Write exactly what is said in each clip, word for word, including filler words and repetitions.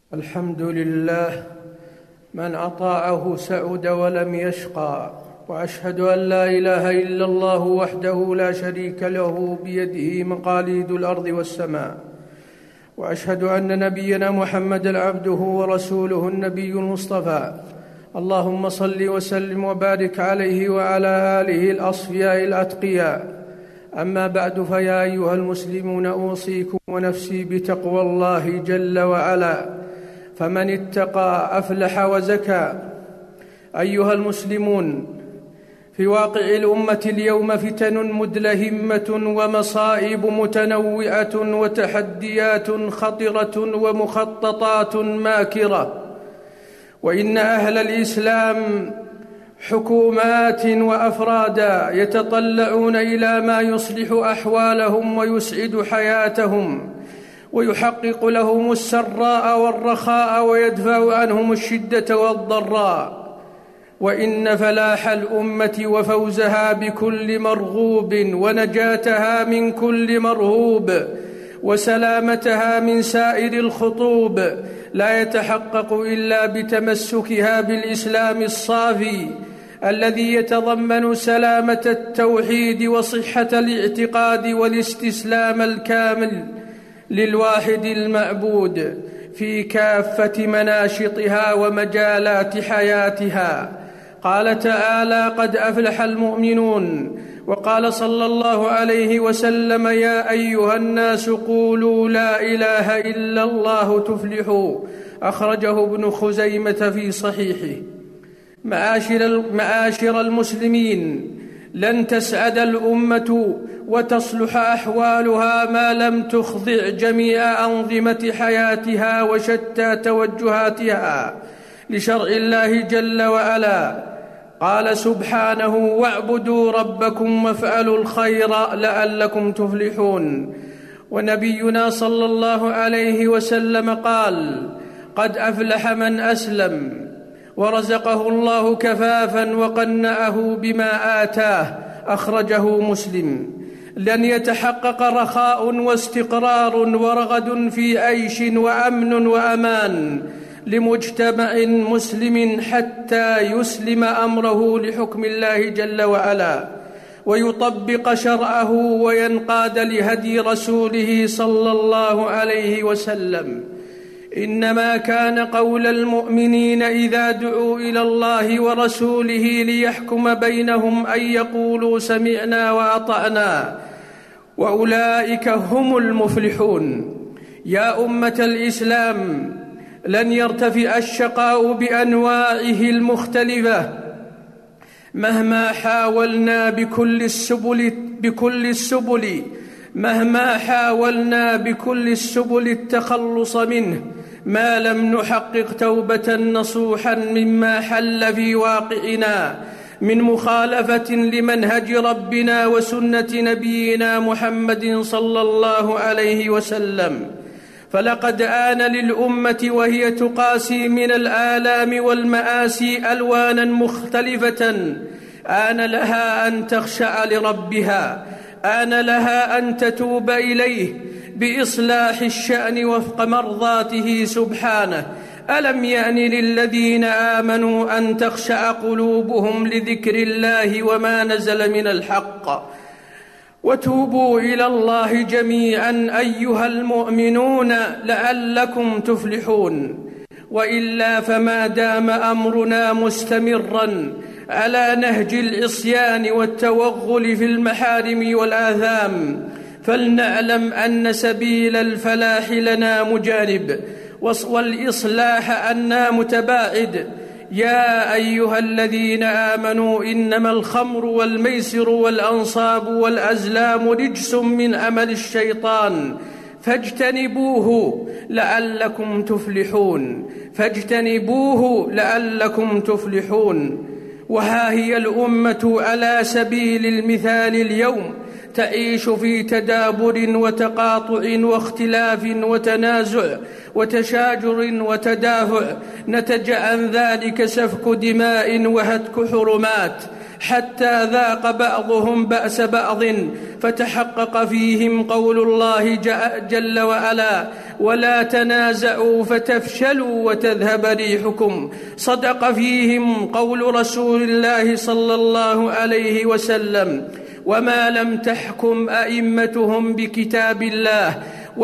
الحمد لله من أطاعه سعد ولم يشقى، وأشهد أن لا إله إلا الله وحده لا شريك له بيده مقاليد الأرض والسماء، وأشهد أن نبينا محمدًا عبده ورسوله النبي المصطفى. اللهم صل وسلم وبارك عليه وعلى آله الأصفياء الأتقياء. أما بعد، فيا أيها المسلمون، أوصيكم ونفسي بتقوى الله جل وعلا، فمن اتقى أفلح وزكى. أيها المسلمون، في واقع الأمة اليوم فتن مدلهمة ومصائب متنوعة وتحديات خطرة ومخططات ماكرة، وإن أهل الإسلام حكومات وأفرادا يتطلعون إلى ما يصلح أحوالهم ويسعد حياتهم ويحقق لهم السراء والرخاء ويدفع عنهم الشدة والضراء، وإن فلاح الأمة وفوزها بكل مرغوب ونجاتها من كل مرهوب وسلامتها من سائر الخطوب لا يتحقق إلا بتمسكها بالإسلام الصافي الذي يتضمن سلامة التوحيد وصحة الاعتقاد والاستسلام الكامل للواحد المعبود في كافة مناشطها ومجالات حياتها. قال تعالى: قد أفلح المؤمنون. وقال صلى الله عليه وسلم: يا أيها الناس قولوا لا إله إلا الله تفلحوا. أخرجه ابن خزيمة في صحيحه. معاشر, معاشر المسلمين، لن تسعد الأمة وتصلح أحوالها ما لم تخضع جميع أنظمة حياتها وشتى توجهاتها لشرع الله جل وعلا. قال سبحانه: واعبدوا ربكم وافعلوا الخير لعلكم تفلحون. ونبينا صلى الله عليه وسلم قال: قد أفلح من أسلم ورزقه الله كفافا وقنعه بما آتاه. أخرجه مسلم. لن يتحقق رخاء واستقرار ورغد في عيش وأمن وأمان لمجتمع مسلم حتى يسلم أمره لحكم الله جل وعلا ويطبق شرعه وينقاد لهدي رسوله صلى الله عليه وسلم. إنما كان قول المؤمنين إذا دعوا إلى الله ورسوله ليحكم بينهم أن يقولوا سمعنا وأطعنا، وأولئك هم المفلحون. يا أمة الإسلام، لن يرتفع الشقاء بأنواعه المختلفة مهما حاولنا بكل السبل بكل السبل مهما حاولنا بكل السبل التخلص منه، ما لم نحقق توبة نصوحا مما حل في واقعنا من مخالفة لمنهج ربنا وسنة نبينا محمد صلى الله عليه وسلم. فلقد آن للأمة وهي تقاسي من الآلام والمآسي ألوانا مختلفة، آن لها أن تخشع لربها، آن لها أن تتوب إليه بإصلاح الشأن وفق مرضاته سبحانه. ألم يأن للذين آمنوا أن تخشع قلوبهم لذكر الله وما نزل من الحق وتوبوا إلى الله جميعا أيها المؤمنون لعلكم تفلحون. وإلا فما دام أمرنا مستمرا على نهج العصيان والتوغل في المحارم والآثام، فلنعلم أن سبيل الفلاح لنا مجانب والإصلاح عنا متباعد. يا أيها الذين آمنوا إنما الخمر والميسر والأنصاب والأزلام رجس من عمل الشيطان فاجتنبوه لعلكم تفلحون فاجتنبوه لعلكم تفلحون. وها هي الأمة على سبيل المثال اليوم تعيش في تدابر وتقاطع واختلاف وتنازع وتشاجر وتدافع، نتج عن ذلك سفك دماء وهتك حرمات، حتى ذاق بعضهم بأس بعض، فتحقق فيهم قول الله جل وعلا: ولا تنازعوا فتفشلوا وتذهب ريحكم. صدق فيهم قول رسول الله صلى الله عليه وسلم: وما لم تحكم أئمتهم بكتاب الله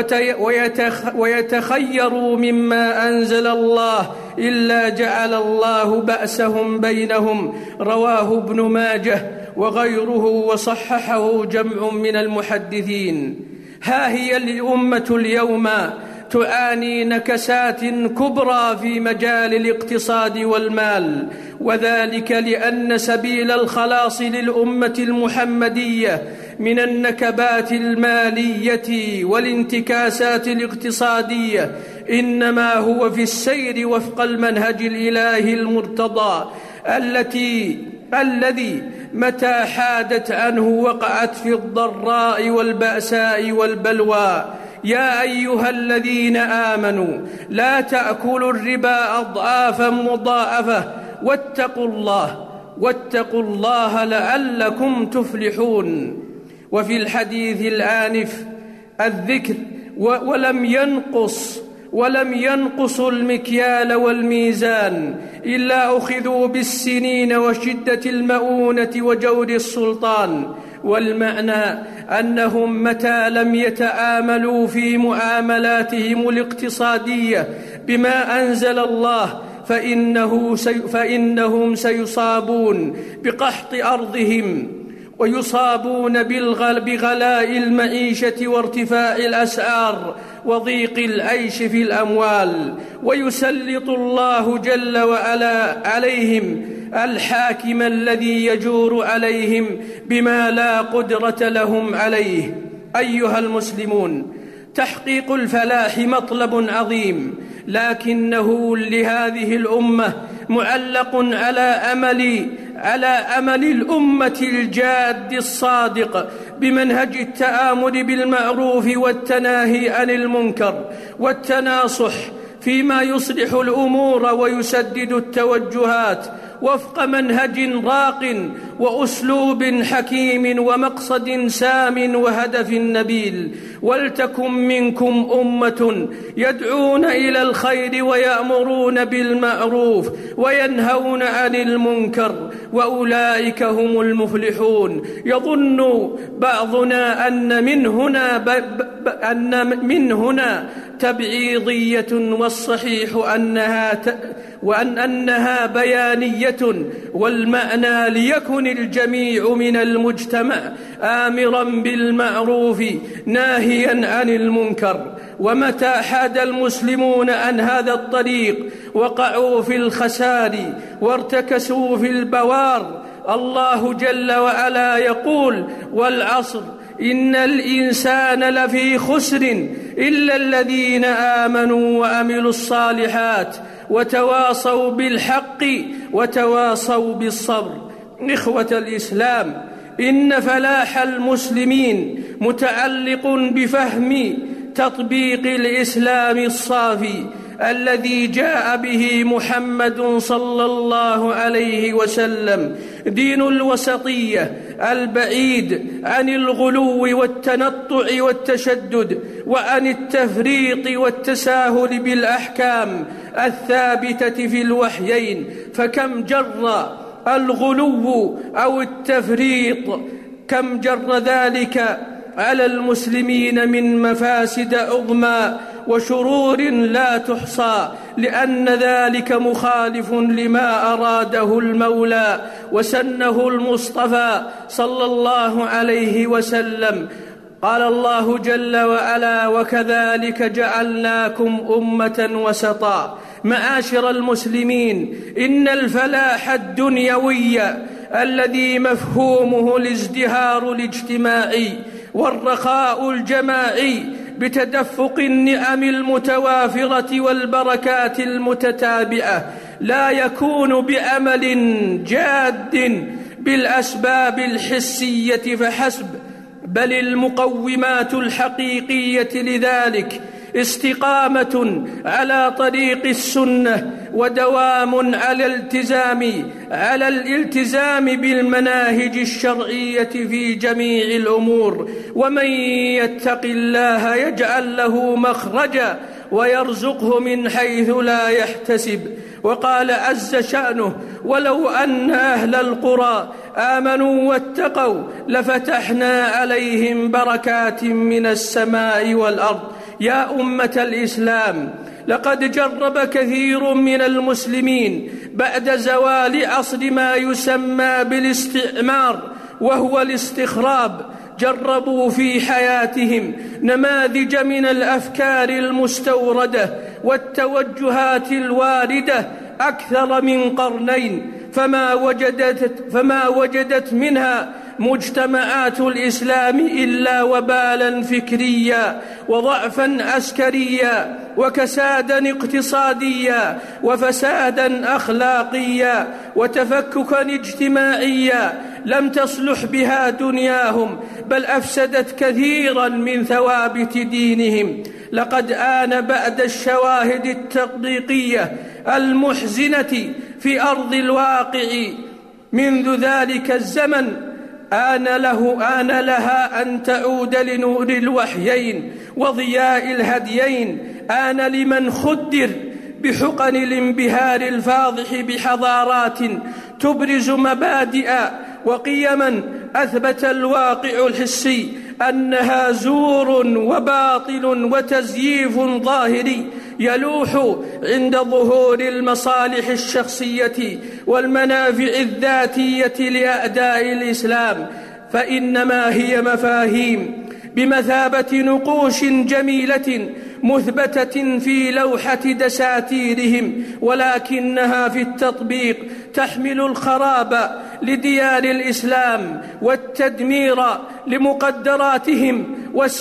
ويتخيروا مما أنزل الله إلا جعل الله بأسهم بينهم. رواه ابن ماجه وغيره وصححه جمع من المحدثين. ها هي الأمة اليوم تعاني نكسات كبرى في مجال الاقتصاد والمال، وذلك لأن سبيل الخلاص للأمة المحمدية من النكبات المالية والانتكاسات الاقتصادية إنما هو في السير وفق المنهج الإلهي المرتضى التي الذي متى حادت عنه وقعت في الضراء والبأساء والبلوى. يا أيها الذين آمنوا لا تأكلوا الربا أضعافا مضاعفة واتقوا الله واتقوا الله لعلكم تفلحون. وفي الحديث الآنف الذكر ولم ينقص ولم ينقصوا المكيال والميزان إلا أخذوا بالسنين وشدة المؤونة وجور السلطان. والمعنى أنهم متى لم يتآملوا في معاملاتهم الاقتصادية بما أنزل الله فإنه سي فإنهم سيصابون بقحط أرضهم، ويصابون بغلاء المعيشة وارتفاع الأسعار وضيق العيش في الأموال، ويسلط الله جل وعلا عليهم الحاكم الذي يجور عليهم بما لا قدرة لهم عليه. أيها المسلمون، تحقيق الفلاح مطلب عظيم، لكنه لهذه الأمة معلق على أمل على أمل الأمة الجاد الصادق بمنهج التآمر بالمعروف والتناهي عن المنكر والتناصح فيما يصلح الأمور ويسدد التوجهات وفق منهج راق وأسلوب حكيم ومقصد سام وهدف نبيل. ولتكن منكم أمة يدعون إلى الخير ويأمرون بالمعروف وينهون عن المنكر، وأولئك هم المفلحون. يظن بعضنا أن من هنا, ب... ب... أن من هنا تبعيضية، والصحيح أنها ت... وأن أنها بيانية، والمعنى ليكن الجميع من المجتمع آمرا بالمعروف ناهيا عن المنكر. ومتى حاد المسلمون عن هذا الطريق وقعوا في الخسار وارتكسوا في البوار. الله جل وعلا يقول: والعصر إن الإنسان لفي خسر إلا الذين آمنوا وعملوا الصالحات وتواصوا بالحق وتواصوا بالصبر. إخوة الإسلام، إن فلاح المسلمين متعلق بفهم تطبيق الإسلام الصافي الذي جاء به محمد صلى الله عليه وسلم، دين الوسطية البعيد عن الغلو والتنطع والتشدد وعن التفريط والتساهل بالأحكام الثابتة في الوحيين. فكم جر الغلو أو التفريط كم جر ذلك على المسلمين من مفاسد عظمى وشرور لا تحصى، لأن ذلك مخالف لما أراده المولى وسنه المصطفى صلى الله عليه وسلم. قال الله جل وعلا: وكذلك جعلناكم أمة وسطا. معاشر المسلمين، إن الفلاح الدنيوي الذي مفهومه الازدهار الاجتماعي والرخاء الجماعي بتدفق النعم المتوافرة والبركات المتتابعة لا يكون بعمل جاد بالأسباب الحسية فحسب، بل المقومات الحقيقية لذلك استقامة على طريق السنة، ودوام على الالتزام على الالتزام بالمناهج الشرعية في جميع الأمور. ومن يتق الله يجعل له مخرجا ويرزقه من حيث لا يحتسب. وقال عز شأنه: ولو أن أهل القرى آمنوا واتقوا لفتحنا عليهم بركات من السماء والأرض. يا أمة الإسلام، لقد جرب كثير من المسلمين بعد زوال عصر ما يسمى بالاستعمار وهو الاستخراب، جربوا في حياتهم نماذج من الأفكار المستوردة والتوجهات الواردة أكثر من قرنين، فما وجدت, فما وجدت منها مجتمعات الإسلام إلا وبالا فكريا وضعفا عسكريا وكسادا اقتصاديا وفسادا أخلاقيا وتفككا اجتماعيا لم تصلح بها دنياهم، بل أفسدت كثيرا من ثوابت دينهم. لقد آن بعد الشواهد التطبيقية المحزنة في أرض الواقع منذ ذلك الزمن آن له آن لها أن تعود لنور الوحيين وضياء الهديين. آن لمن خدر بحقن الانبهار الفاضح بحضارات تبرز مبادئ وقيما أثبت الواقع الحسي أنها زور وباطل وتزييف ظاهري يلوح عند ظهور المصالح الشخصية والمنافع الذاتية لأعداء الإسلام، فإنما هي مفاهيم بمثابة نقوش جميلة مثبتة في لوحة دساتيرهم، ولكنها في التطبيق تحمل الخراب لديار الإسلام والتدمير لمقدراتهم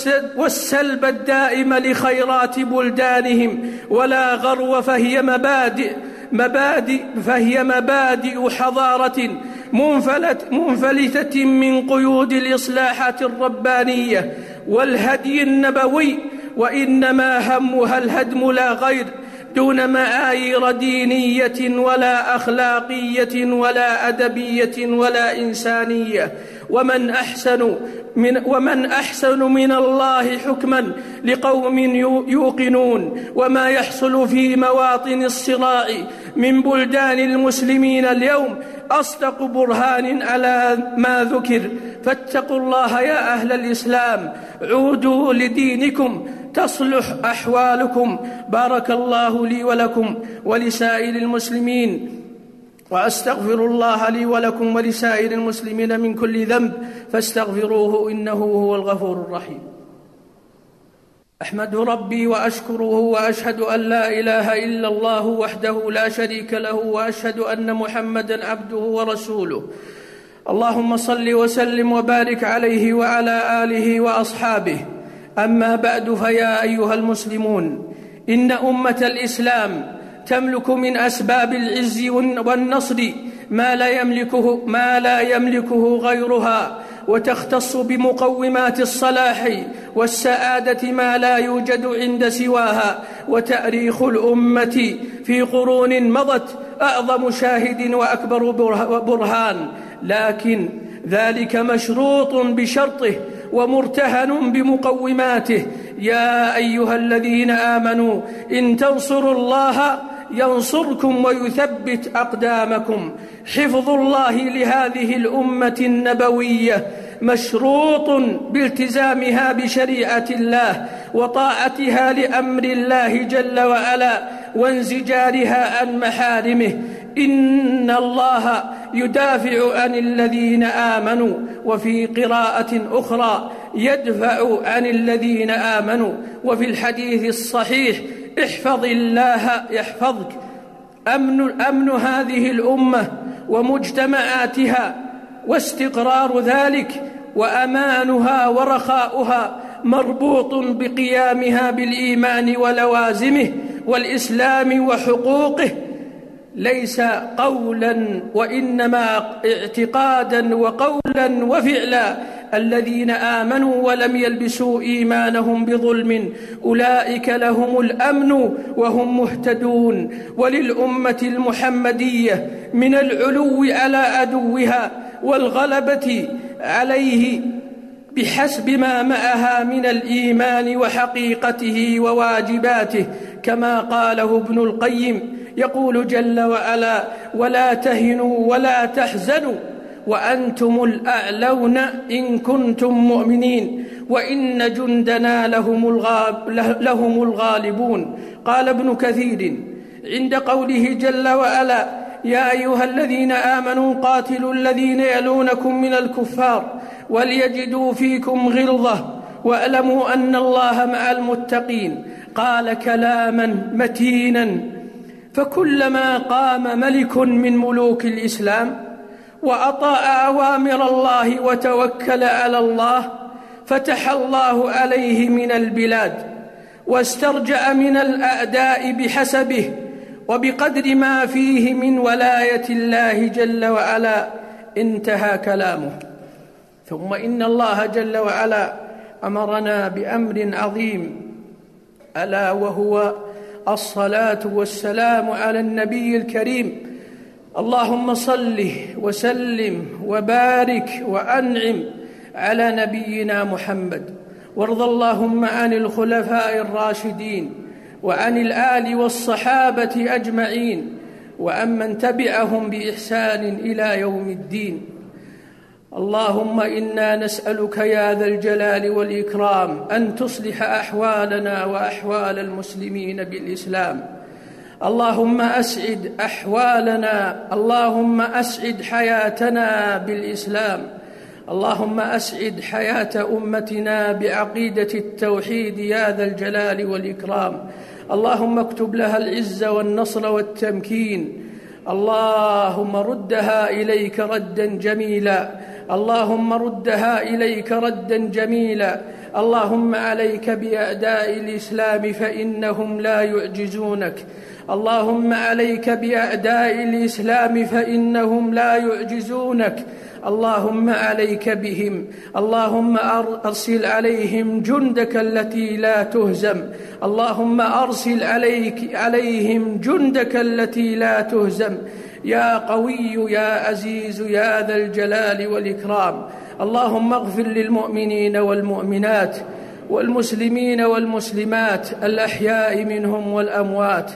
والسلب الدائم لخيرات بلدانهم. ولا غرو فهي مبادئ مبادئ فهي مبادئ حضارة منفلت منفلتة من قيود الإصلاحات الربانية والهدي النبوي، وإنما همها الهدم لا غير، دون معايير دينية ولا أخلاقية ولا أدبية ولا إنسانية. ومن أحسن من, ومن أحسن من الله حكما لقوم يوقنون. وما يحصل في مواطن الصراع من بلدان المسلمين اليوم أصدق برهان على ما ذكر. فاتقوا الله يا أهل الإسلام، عودوا لدينكم تصلح أحوالكم. بارك الله لي ولكم ولسائر المسلمين، وأستغفر الله لي ولكم ولسائر المسلمين من كل ذنب فاستغفروه إنه هو الغفور الرحيم. أحمد ربي وأشكره وأشهد أن لا إله إلا الله وحده لا شريك له، وأشهد أن محمدًا عبده ورسوله. اللهم صل وسلم وبارك عليه وعلى آله وأصحابه. أما بعد، فيا أيها المسلمون، إن أمة الإسلام تملك من أسباب العز والنصر ما لا يملكه ما لا يملكه غيرها، وتختص بمقومات الصلاح والسعادة ما لا يوجد عند سواها. وتاريخ الأمة في قرون مضت أعظم شاهد وأكبر برهان، لكن ذلك مشروط بشرطه ومرتهن بمقوماته. يا أيها الذين آمنوا إن تنصروا الله ينصركم ويثبت أقدامكم. حفظ الله لهذه الأمة النبوية مشروط بالتزامها بشريعة الله وطاعتها لأمر الله جل وعلا وانزجارها عن محارمه. إن الله يدافع عن الذين آمنوا، وفي قراءة أخرى يدفع عن الذين آمنوا. وفي الحديث الصحيح: احفظ الله يحفظك. أمن, أمن هذه الأمة ومجتمعاتها واستقرار ذلك وأمانها ورخاؤها مربوط بقيامها بالإيمان ولوازمه والإسلام وحقوقه. ليس قولا وإنما اعتقادا وقولا وفعلا. الذين آمنوا ولم يلبسوا إيمانهم بظلم أولئك لهم الأمن وهم مهتدون. وللأمة المحمدية من العلو على عدوها والغلبة عليه بحسب ما معها من الإيمان وحقيقته وواجباته، كما قاله ابن القيم، يقول جل وعلا: ولا تهنوا ولا تحزنوا وأنتم الأعلون إن كنتم مؤمنين وإن جندنا لهم الغالبون. قال ابن كثير عند قوله جل وعلا: يا أيها الذين آمنوا قاتلوا الذين يلونكم من الكفار وليجدوا فيكم غلظة واعلموا أن الله مع المتقين، قال كلاما متينا. فكلما قام ملك من ملوك الإسلام وأطاع أوامر الله وتوكل على الله فتح الله عليه من البلاد واسترجع من الأعداء بحسبه وبقدر ما فيه من ولاية الله جل وعلا. انتهى كلامه. ثم إن الله جل وعلا أمرنا بأمر عظيم، ألا وهو الصلاة والسلام على النبي الكريم. اللهم صل وسلم وبارك وأنعم على نبينا محمد، وارض اللهم عن الخلفاء الراشدين وعن الآل والصحابة أجمعين وعمن تبعهم بإحسان إلى يوم الدين. اللهم إنا نسألك يا ذا الجلال والإكرام أن تصلح أحوالنا وأحوال المسلمين بالإسلام. اللهم أسعد أحوالنا، اللهم أسعد حياتنا بالإسلام، اللهم أسعد حياة أمتنا بعقيدة التوحيد يا ذا الجلال والإكرام. اللهم اكتب لها العز والنصر والتمكين. اللهم ردها إليك ردا جميلا، اللهم ردها إليك ردا جميلا. اللهم عليك بأعداء الإسلام فإنهم لا يعجزونك، اللهم عليك بأعداء الإسلام فإنهم لا يعجزونك. اللهم عليك بهم، اللهم أرسل عليهم جندك التي لا تهزم، اللهم أرسل عليك عليهم جندك التي لا تهزم يا قوي يا عزيز يا ذا الجلال والإكرام. اللهم اغفر للمؤمنين والمؤمنات والمسلمين والمسلمات الأحياء منهم والأموات.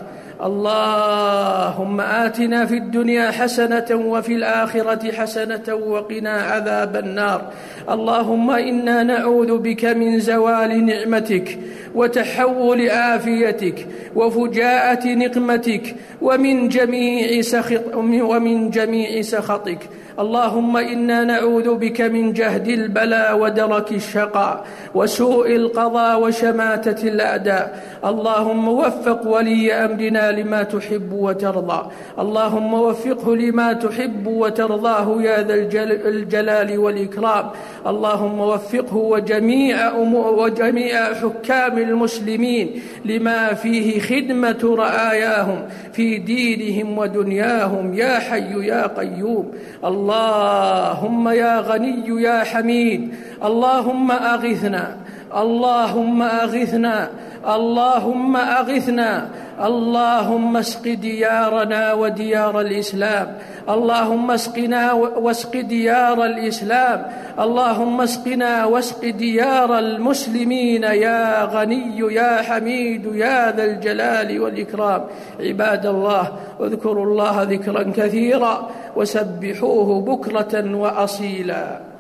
اللهم آتنا في الدنيا حسنة وفي الآخرة حسنة وقنا عذاب النار. اللهم إنا نعوذ بك من زوال نعمتك وتحول عافيتك وفجاءة نقمتك ومن جميع سخط ومن جميع سخطك. اللهم إنا نعوذ بك من جهد البلاء ودرك الشقاء وسوء القضاء وشماتة الأعداء. اللهم وفق ولي أمرنا لما تحب وترضى، اللهم وفقه لما تحب وترضاه يا ذا الجلال والإكرام. اللهم وفقه وجميع وجميع حكام المسلمين لما فيه خدمة رعاياهم في دينهم ودنياهم يا حي يا قيوم. اللهم يا غني يا حميد، اللهم أغثنا، اللهم أغثنا، اللهم أغثنا، اللهم اسق ديارنا وديار الإسلام، اللهم اسقنا واسق ديار الإسلام، اللهم اسقنا واسق ديار المسلمين يا غني يا حميد يا ذا الجلال والإكرام. عباد الله، اذكروا الله ذكرا كثيرا وسبحوه بكرة وأصيلا.